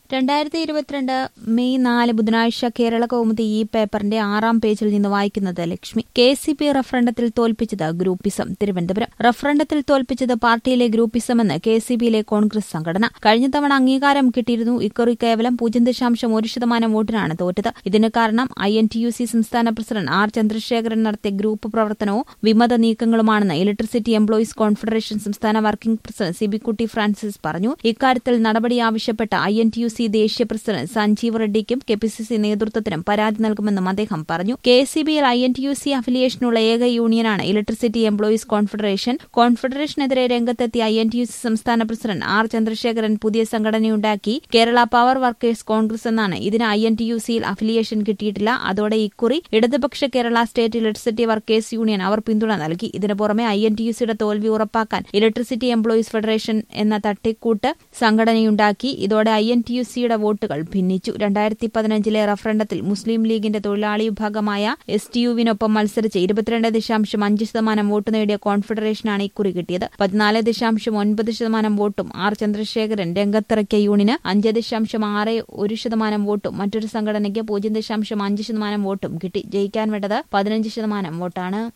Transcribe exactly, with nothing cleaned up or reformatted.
രണ്ടായിരത്തി ഇരുപത്തിരണ്ട് മെയ് നാല് ബുധനാഴ്ച കേരള കൗമുദി ഈ പേപ്പറിന്റെ ആറാം പേജിൽ നിന്ന് വായിക്കുന്നത് ലക്ഷ്മി. കെ സി പി റഫറണ്ടത്തിൽ തോൽപ്പിച്ചത് ഗ്രൂപ്പിസം. തിരുവനന്തപുരം. റഫറണ്ടത്തിൽ തോൽപ്പിച്ചത് പാർട്ടിയിലെ ഗ്രൂപ്പിസമെന്ന് കെ സി ബിയിലെ കോൺഗ്രസ് സംഘടന. കഴിഞ്ഞ തവണ അംഗീകാരം കിട്ടിയിരുന്നു. ഇക്കുറി കേവലം പൂജ്യം ദശാംശം ഒരു ശതമാനം വോട്ടിനാണ് തോറ്റത്. ഇതിന് കാരണം I N T U C സംസ്ഥാന പ്രസിഡന്റ് ആർ ചന്ദ്രശേഖരൻ നടത്തിയ ഗ്രൂപ്പ് പ്രവർത്തനവും വിമത നീക്കങ്ങളുമാണെന്ന് ഇലക്ട്രിസിറ്റി എംപ്ലോയീസ് കോൺഫെഡറേഷൻ സംസ്ഥാന വർക്കിംഗ് പ്രസിഡന്റ് സിബിക്കുട്ടി ഫ്രാൻസിസ് പറഞ്ഞു. ഇക്കാര്യത്തിൽ നടപടി ആവശ്യപ്പെട്ട I N T U C ദേശീയ പ്രസിഡന്റ് സഞ്ജീവ് റെഡ്ഡിക്കും കെ പി സി സി നേതൃത്വത്തിനും പരാതി നൽകുമെന്നും അദ്ദേഹം പറഞ്ഞു. കെ സി ബിയിൽ I N T U C അഫിലിയേഷനുള്ള ഏക യൂണിയനാണ് ഇലക്ട്രിസിറ്റി എംപ്ലോയീസ് കോൺഫെഡറേഷൻ. കോൺഫെഡറേഷനെതിരെ രംഗത്തെത്തിയ I N T U C സംസ്ഥാന പ്രസിഡന്റ് ആർ ചന്ദ്രശേഖരൻ പുതിയ സംഘടനയുണ്ടാക്കി കേരള പവർ വർക്കേഴ്സ് കോൺഗ്രസ് എന്നാണ്. ഇതിന് ഐ എൻ ടി യു സിയിൽ അഫിലിയേഷൻ കിട്ടിയിട്ടില്ല. അതോടെ ഇക്കുറി ഇടതുപക്ഷ Kerala state electricity workers union അവർ പിന്തുണ നൽകി. ഇതിനു പുറമെ ഐ എൻ ടി യു സിയുടെ തോൽവി ഉറപ്പാക്കാൻ ഇലക്ട്രിസിറ്റി എംപ്ലോയീസ് ഫെഡറേഷൻ എന്ന തട്ടിക്കൂട്ട് സംഘടനയുണ്ടാക്കി. ഇതോടെ ഐ എൻ ടി യു സിയുടെ വോട്ടുകൾ ഭിന്നിച്ചു. രണ്ടായിരത്തി പതിനഞ്ചിലെ റഫറണ്ടത്തിൽ മുസ്ലിം ലീഗിന്റെ തൊഴിലാളി വിഭാഗമായ എസ് ടി യുവിനൊപ്പം മത്സരിച്ച് ഇരുപത്തിരണ്ട് ദശാംശം അഞ്ച് ശതമാനം വോട്ട് നേടിയ കോൺഫെഡറേഷനാണ് ഇക്കുറി കിട്ടിയത്. പതിനാല് ദശാംശം ഒൻപത് ശതമാനം വോട്ടും ആർ ചന്ദ്രശേഖരൻ രംഗത്തിറക്കിയ യൂണിന് അഞ്ച് ദശാംശം ആറ് ഒരു ശതമാനം വോട്ടും മറ്റൊരു സംഘടനയ്ക്ക് പൂജ്യം ദശാംശം അഞ്ച് ശതമാനം വോട്ടും കിട്ടി. ജയിക്കാൻ വേണ്ടത് പതിനഞ്ച് ശതമാനം വോട്ടാണ്.